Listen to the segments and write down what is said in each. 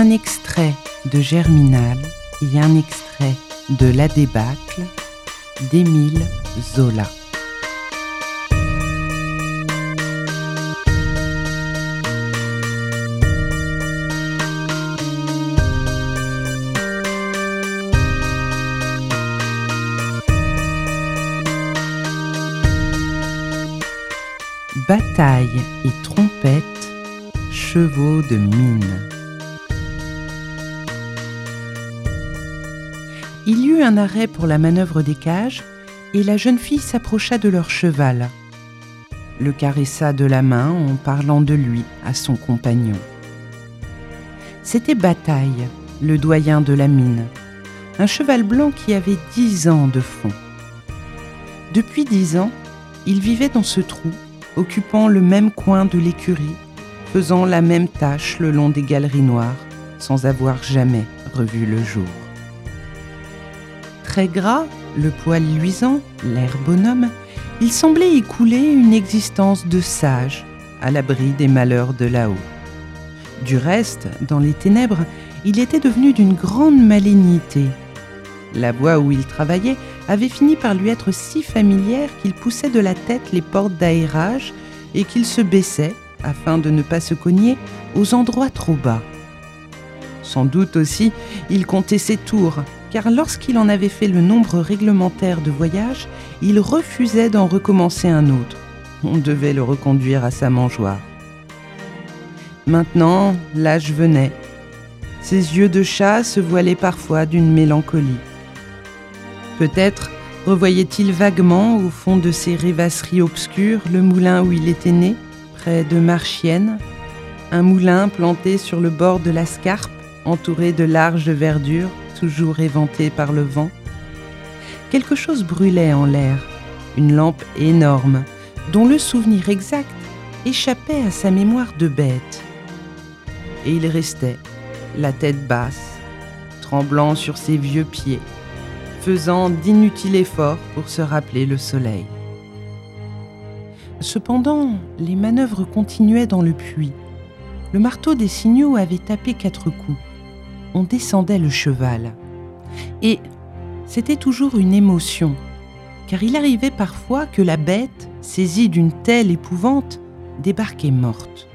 un extrait de Germinal et un extrait de La débâcle d'Émile Zola. Bataille et trompette, chevaux de mine. Il y eut un arrêt pour la manœuvre des cages et la jeune fille s'approcha de leur cheval, le caressa de la main en parlant de lui à son compagnon. C'était Bataille, le doyen de la mine, un cheval blanc qui avait 10 ans de fond. Depuis 10 ans, il vivait dans ce trou, occupant le même coin de l'écurie, faisant la même tâche le long des galeries noires, sans avoir jamais revu le jour. Très gras, le poil luisant, l'air bonhomme, il semblait y couler une existence de sage, à l'abri des malheurs de là-haut. Du reste, dans les ténèbres, il était devenu d'une grande malignité. La voie où il travaillait avait fini par lui être si familière qu'il poussait de la tête les portes d'aérage et qu'il se baissait, afin de ne pas se cogner, aux endroits trop bas. Sans doute aussi, il comptait ses tours, car lorsqu'il en avait fait le nombre réglementaire de voyages, il refusait d'en recommencer un autre. On devait le reconduire à sa mangeoire. Maintenant, l'âge venait. Ses yeux de chat se voilaient parfois d'une mélancolie. Peut-être revoyait-il vaguement, au fond de ces rêvasseries obscures, le moulin où il était né, près de Marchienne, un moulin planté sur le bord de la Scarpe, entouré de larges verdures, toujours éventées par le vent. Quelque chose brûlait en l'air, une lampe énorme, dont le souvenir exact échappait à sa mémoire de bête. Et il restait, la tête basse, tremblant sur ses vieux pieds, faisant d'inutiles efforts pour se rappeler le soleil. Cependant, les manœuvres continuaient dans le puits. Le marteau des signaux avait tapé 4 coups. On descendait le cheval. Et c'était toujours une émotion, car il arrivait parfois que la bête, saisie d'une telle épouvante, débarquait morte.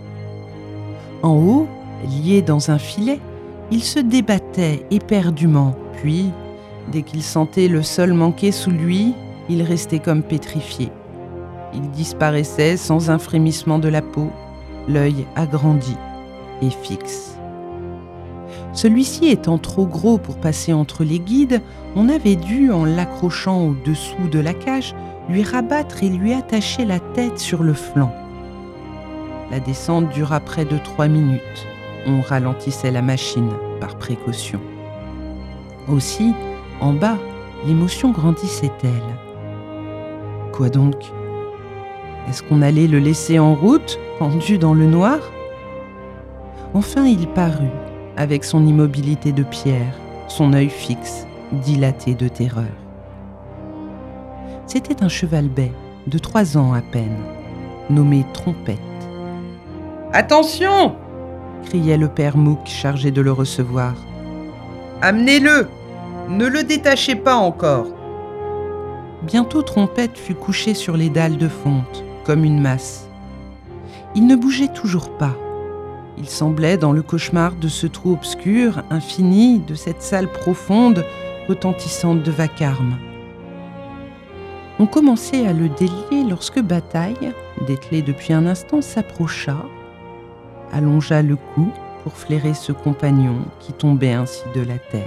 En haut, lié dans un filet, il se débattait éperdument, puis, dès qu'il sentait le sol manquer sous lui, il restait comme pétrifié. Il disparaissait sans un frémissement de la peau, l'œil agrandi et fixe. Celui-ci étant trop gros pour passer entre les guides, on avait dû, en l'accrochant au-dessous de la cage, lui rabattre et lui attacher la tête sur le flanc. La descente dura près de 3 minutes. On ralentissait la machine par précaution. Aussi, en bas, l'émotion grandissait-elle. Quoi donc ? Est-ce qu'on allait le laisser en route, pendu dans le noir ? Enfin, il parut, avec son immobilité de pierre, son œil fixe, dilaté de terreur. C'était un cheval bai, de 3 ans à peine, nommé Trompette. « Attention !» criait le père Mouque, chargé de le recevoir. « Amenez-le ! Ne le détachez pas encore !» Bientôt Trompette fut couché sur les dalles de fonte, comme une masse. Il ne bougeait toujours pas. Il semblait dans le cauchemar de ce trou obscur, infini, de cette salle profonde, retentissante de vacarme. On commençait à le délier lorsque Bataille, dételé depuis un instant, s'approcha, allongea le cou pour flairer ce compagnon qui tombait ainsi de la terre.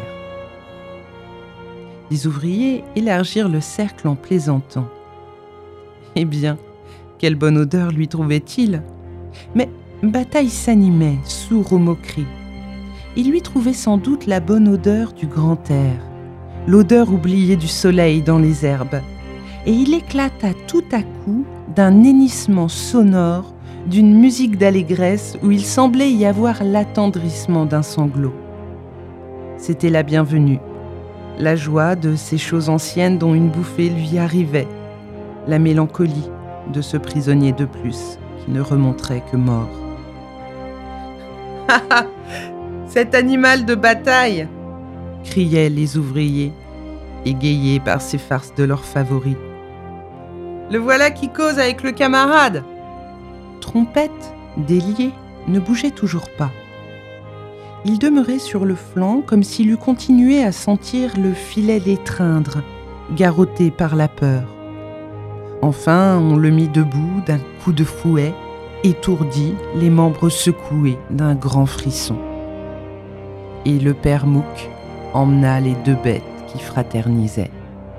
Les ouvriers élargirent le cercle en plaisantant. Eh bien, quelle bonne odeur lui trouvait-il ? Mais Bataille s'animait, sourd aux moqueries. Il lui trouvait sans doute la bonne odeur du grand air, l'odeur oubliée du soleil dans les herbes, et il éclata tout à coup d'un hennissement sonore, d'une musique d'allégresse où il semblait y avoir l'attendrissement d'un sanglot. C'était la bienvenue, la joie de ces choses anciennes dont une bouffée lui arrivait, la mélancolie de ce prisonnier de plus qui ne remonterait que mort. « Cet animal de bataille !» criaient les ouvriers, égayés par ces farces de leurs favoris. « Le voilà qui cause avec le camarade !» Trompette, délié, ne bougeait toujours pas. Il demeurait sur le flanc comme s'il eût continué à sentir le filet l'étreindre, garrotté par la peur. Enfin, on le mit debout d'un coup de fouet, étourdi, les membres secoués d'un grand frisson. Et le père Mouque emmena les deux bêtes qui fraternisaient.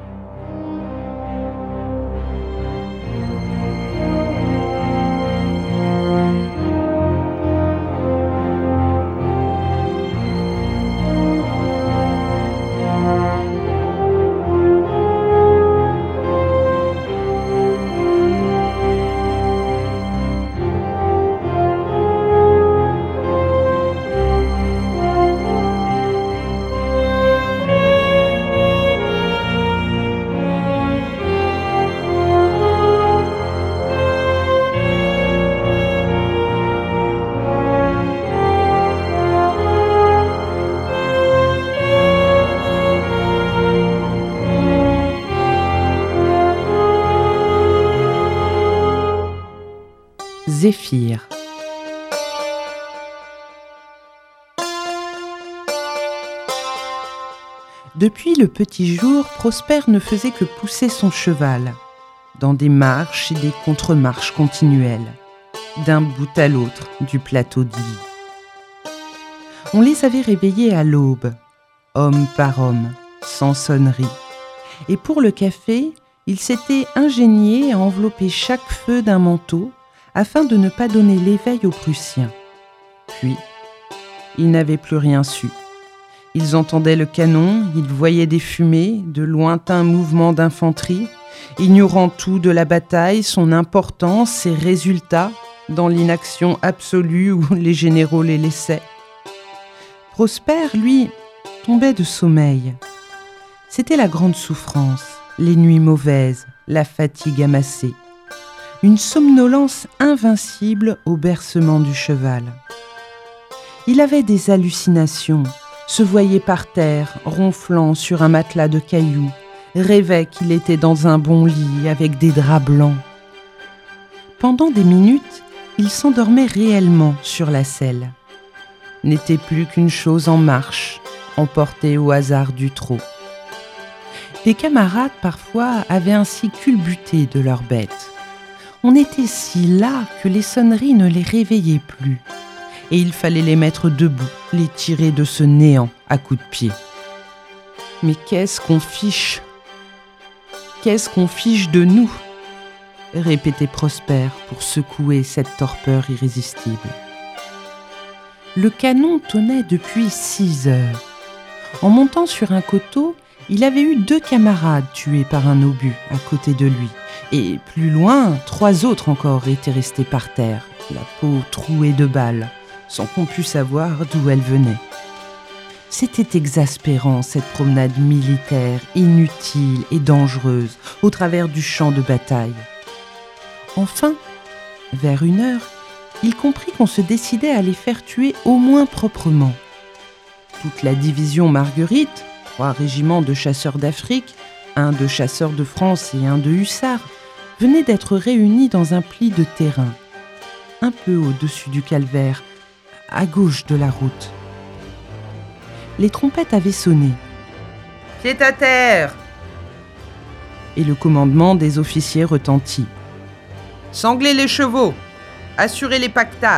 Zéphyr. Depuis le petit jour, Prosper ne faisait que pousser son cheval, dans des marches et des contre-marches continuelles, d'un bout à l'autre du plateau d'Illy. On les avait réveillés à l'aube, homme par homme, sans sonnerie, et pour le café, il s'était ingénié à envelopper chaque feu d'un manteau afin de ne pas donner l'éveil aux Prussiens. Puis, ils n'avaient plus rien su. Ils entendaient le canon, ils voyaient des fumées, de lointains mouvements d'infanterie, ignorant tout de la bataille, son importance, ses résultats, dans l'inaction absolue où les généraux les laissaient. Prosper, lui, tombait de sommeil. C'était la grande souffrance, les nuits mauvaises, la fatigue amassée. Une somnolence invincible au bercement du cheval. Il avait des hallucinations, se voyait par terre, ronflant sur un matelas de cailloux, rêvait qu'il était dans un bon lit avec des draps blancs. Pendant des minutes, il s'endormait réellement sur la selle. N'était plus qu'une chose en marche, emportée au hasard du trot. Des camarades, parfois, avaient ainsi culbuté de leurs bêtes. On était si las que les sonneries ne les réveillaient plus, et il fallait les mettre debout, les tirer de ce néant à coups de pied. Mais qu'est-ce qu'on fiche ? Qu'est-ce qu'on fiche de nous ? Répétait Prosper pour secouer cette torpeur irrésistible. Le canon tonnait depuis 6 heures. En montant sur un coteau, il avait eu 2 camarades tués par un obus à côté de lui. Et plus loin, 3 autres encore étaient restés par terre, la peau trouée de balles, sans qu'on pût savoir d'où elles venaient. C'était exaspérant, cette promenade militaire, inutile et dangereuse, au travers du champ de bataille. Enfin, vers 1 heure, il comprit qu'on se décidait à les faire tuer au moins proprement. Toute la division Marguerite, 3 régiments de chasseurs d'Afrique, 1 de chasseurs de France et 1 de hussards, venaient d'être réunis dans un pli de terrain, un peu au-dessus du calvaire, à gauche de la route. Les trompettes avaient sonné. « Pied à terre !» Et le commandement des officiers retentit. « Sanglez les chevaux ! Assurez les pactages !»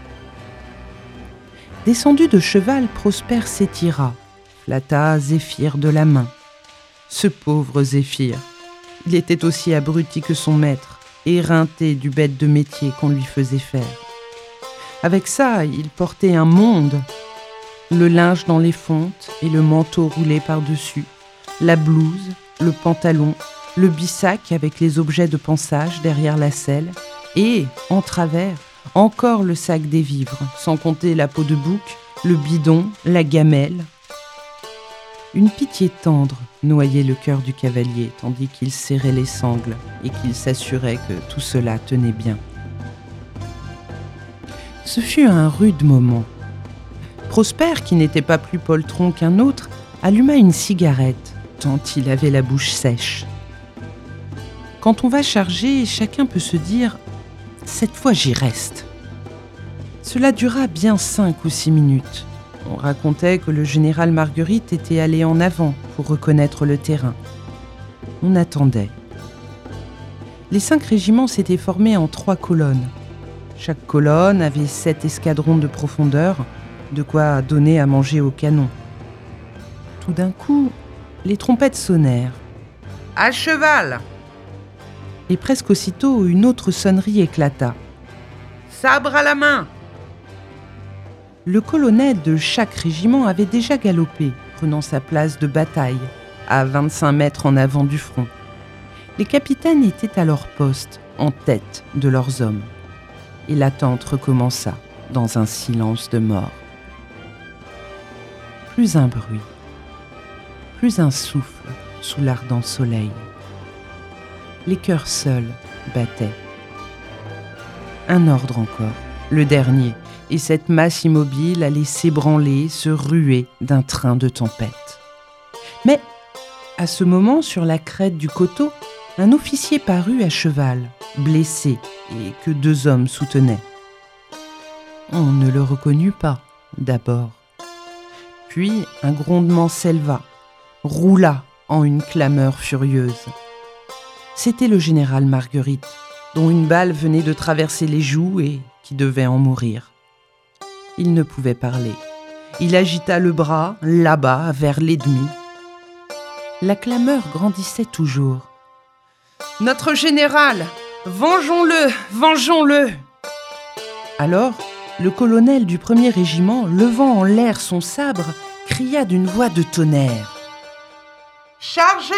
Descendu de cheval, Prosper s'étira, flatta Zéphyr de la main. Ce pauvre Zéphyr, il était aussi abruti que son maître, éreinté du bête de métier qu'on lui faisait faire. Avec ça, il portait un monde. Le linge dans les fontes et le manteau roulé par-dessus, la blouse, le pantalon, le bissac avec les objets de pansage derrière la selle et, en travers, encore le sac des vivres, sans compter la peau de bouc, le bidon, la gamelle. Une pitié tendre noyait le cœur du cavalier tandis qu'il serrait les sangles et qu'il s'assurait que tout cela tenait bien. Ce fut un rude moment. Prosper, qui n'était pas plus poltron qu'un autre, alluma une cigarette, tant il avait la bouche sèche. Quand on va charger, chacun peut se dire « cette fois j'y reste ». Cela dura bien 5 ou 6 minutes. On racontait que le général Marguerite était allé en avant pour reconnaître le terrain. On attendait. Les 5 régiments s'étaient formés en 3 colonnes. Chaque colonne avait 7 escadrons de profondeur, de quoi donner à manger au canon. Tout d'un coup, les trompettes sonnèrent. « À cheval !» Et presque aussitôt, une autre sonnerie éclata. « Sabre à la main !» Le colonel de chaque régiment avait déjà galopé, prenant sa place de bataille, à 25 mètres en avant du front. Les capitaines étaient à leur poste, en tête de leurs hommes. Et l'attente recommença, dans un silence de mort. Plus un bruit, plus un souffle sous l'ardent soleil. Les cœurs seuls battaient. Un ordre encore, le dernier, et cette masse immobile allait s'ébranler, se ruer d'un train de tempête. Mais, à ce moment, sur la crête du coteau, un officier parut à cheval, blessé, et que 2 hommes soutenaient. On ne le reconnut pas, d'abord. Puis un grondement s'éleva, roula en une clameur furieuse. C'était le général Marguerite, dont une balle venait de traverser les joues et qui devait en mourir. Il ne pouvait parler. Il agita le bras, là-bas, vers l'ennemi. La clameur grandissait toujours. « Notre général! Vengeons-le! Vengeons-le » Alors, le colonel du 1er régiment, levant en l'air son sabre, cria d'une voix de tonnerre. « Chargez !»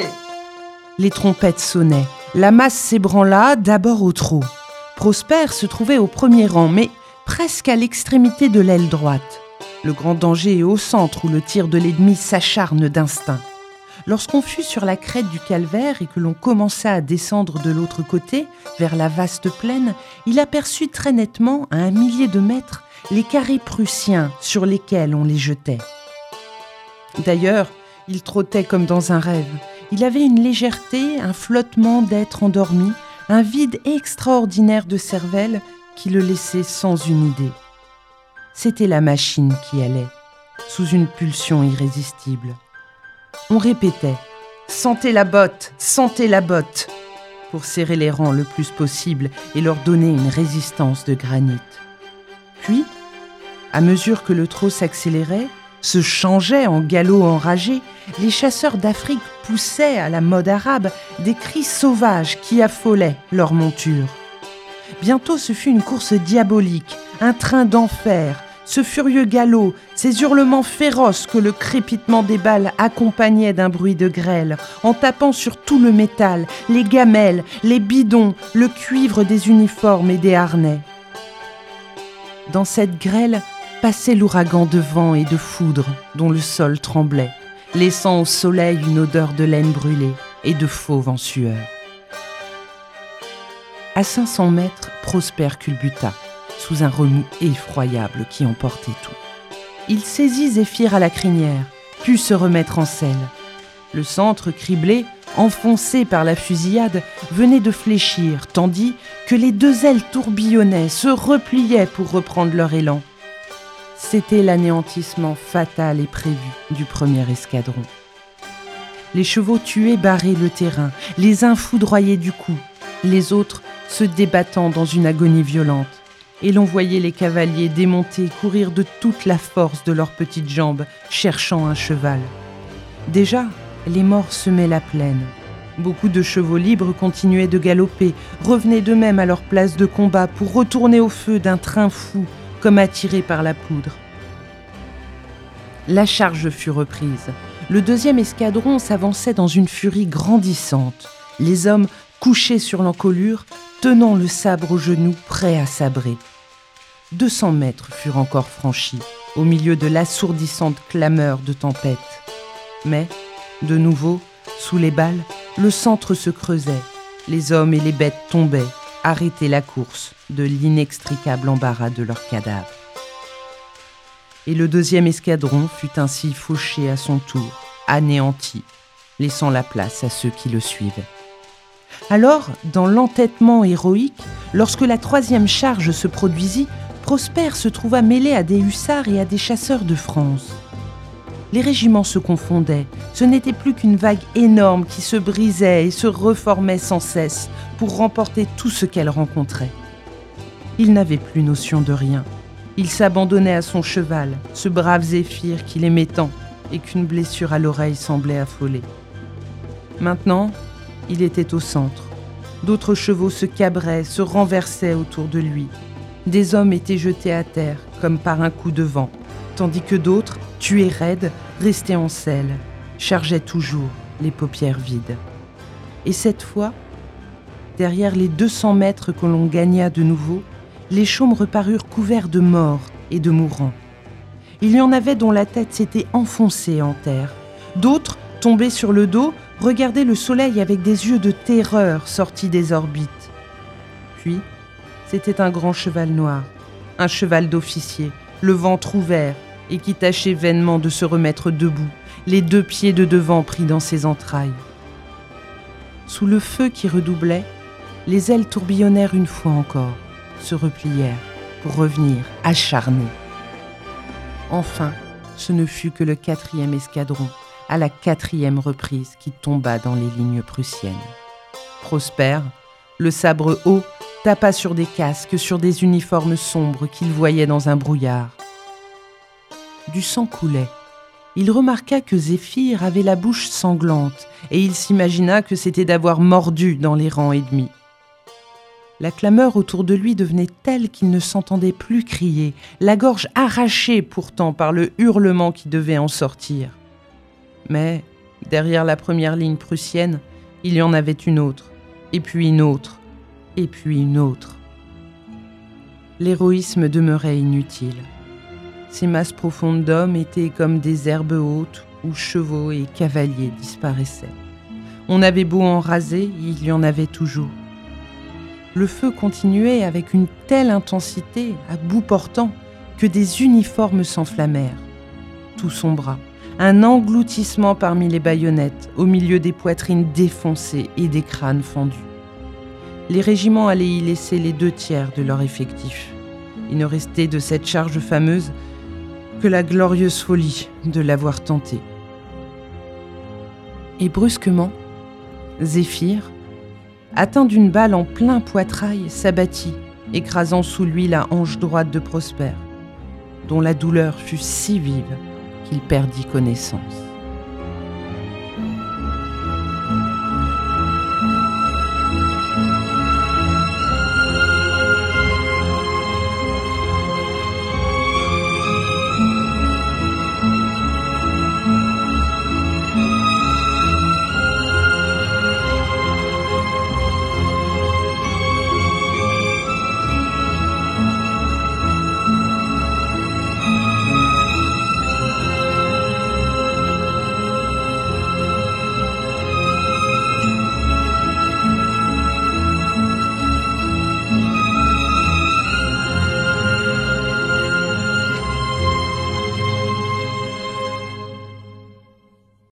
Les trompettes sonnaient. La masse s'ébranla, d'abord au trot. Prosper se trouvait au premier rang, mais presque à l'extrémité de l'aile droite. Le grand danger est au centre où le tir de l'ennemi s'acharne d'instinct. Lorsqu'on fut sur la crête du calvaire et que l'on commença à descendre de l'autre côté, vers la vaste plaine, il aperçut très nettement, à 1 millier de mètres, les carrés prussiens sur lesquels on les jetait. D'ailleurs, il trottait comme dans un rêve. Il avait une légèreté, un flottement d'être endormi, un vide extraordinaire de cervelle qui le laissait sans une idée. C'était la machine qui allait, sous une pulsion irrésistible. On répétait « Sentez la botte, sentez la botte !» pour serrer les rangs le plus possible et leur donner une résistance de granit. Puis, à mesure que le trot s'accélérait, se changeait en galop enragé, les chasseurs d'Afrique poussaient à la mode arabe des cris sauvages qui affolaient leur monture. Bientôt ce fut une course diabolique, un train d'enfer, ce furieux galop, ces hurlements féroces que le crépitement des balles accompagnait d'un bruit de grêle, en tapant sur tout le métal, les gamelles, les bidons, le cuivre des uniformes et des harnais. Dans cette grêle passait l'ouragan de vent et de foudre dont le sol tremblait, laissant au soleil une odeur de laine brûlée et de fauve en sueur. À 500 mètres, Prosper culbuta, sous un remous effroyable qui emportait tout. Il saisit Zéphyr à la crinière, put se remettre en selle. Le centre criblé, enfoncé par la fusillade, venait de fléchir, tandis que les 2 ailes tourbillonnaient, se repliaient pour reprendre leur élan. C'était l'anéantissement fatal et prévu du 1er escadron. Les chevaux tués barraient le terrain, les uns foudroyaient du coup, les autres se débattant dans une agonie violente. Et l'on voyait les cavaliers démontés courir de toute la force de leurs petites jambes, cherchant un cheval. Déjà, les morts semaient la plaine. Beaucoup de chevaux libres continuaient de galoper, revenaient d'eux-mêmes à leur place de combat pour retourner au feu d'un train fou, comme attirés par la poudre. La charge fut reprise. Le 2e escadron s'avançait dans une furie grandissante. Les hommes, couchés sur l'encolure, tenant le sabre au genou, prêts à sabrer. 200 mètres furent encore franchis, au milieu de l'assourdissante clameur de tempête. Mais, de nouveau, sous les balles, le centre se creusait. Les hommes et les bêtes tombaient, arrêtaient la course de l'inextricable embarras de leurs cadavres. et le 2e escadron fut ainsi fauché à son tour, anéanti, laissant la place à ceux qui le suivaient. Alors, dans l'entêtement héroïque, lorsque la 3e charge se produisit, Prosper se trouva mêlé à des hussards et à des chasseurs de France. Les régiments se confondaient, ce n'était plus qu'une vague énorme qui se brisait et se reformait sans cesse pour remporter tout ce qu'elle rencontrait. Il n'avait plus notion de rien. Il s'abandonnait à son cheval, ce brave Zéphyr qu'il aimait tant et qu'une blessure à l'oreille semblait affoler. Maintenant, il était au centre. D'autres chevaux se cabraient, se renversaient autour de lui. Des hommes étaient jetés à terre, comme par un coup de vent, tandis que d'autres, tués raides, restaient en selle, chargeaient toujours, les paupières vides. Et cette fois, derrière les 200 mètres que l'on gagna de nouveau, les chaumes reparurent couverts de morts et de mourants. Il y en avait dont la tête s'était enfoncée en terre. D'autres, tombés sur le dos, regardaient le soleil avec des yeux de terreur sortis des orbites. Puis, c'était un grand cheval noir, un cheval d'officier, le ventre ouvert, et qui tâchait vainement de se remettre debout, les 2 pieds de devant pris dans ses entrailles. Sous le feu qui redoublait, les ailes tourbillonnèrent une fois encore, se replièrent pour revenir acharnées. Enfin, ce ne fut que le 4e escadron, à la 4e reprise, qui tomba dans les lignes prussiennes. Prosper, le sabre haut, tapa sur des casques, sur des uniformes sombres qu'il voyait dans un brouillard. Du sang coulait. Il remarqua que Zéphyr avait la bouche sanglante et il s'imagina que c'était d'avoir mordu dans les rangs ennemis. La clameur autour de lui devenait telle qu'il ne s'entendait plus crier, la gorge arrachée pourtant par le hurlement qui devait en sortir. Mais, derrière la première ligne prussienne, il y en avait une autre, et puis une autre, et puis une autre. L'héroïsme demeurait inutile. Ces masses profondes d'hommes étaient comme des herbes hautes où chevaux et cavaliers disparaissaient. On avait beau en raser, il y en avait toujours. Le feu continuait avec une telle intensité, à bout portant, que des uniformes s'enflammèrent. Tout sombra, un engloutissement parmi les baïonnettes, au milieu des poitrines défoncées et des crânes fendus. Les régiments allaient y laisser les 2 tiers de leur effectif. Il ne restait de cette charge fameuse que la glorieuse folie de l'avoir tentée. Et brusquement, Zéphyr, atteint d'une balle en plein poitrail, s'abattit, écrasant sous lui la hanche droite de Prosper, dont la douleur fut si vive qu'il perdit connaissance.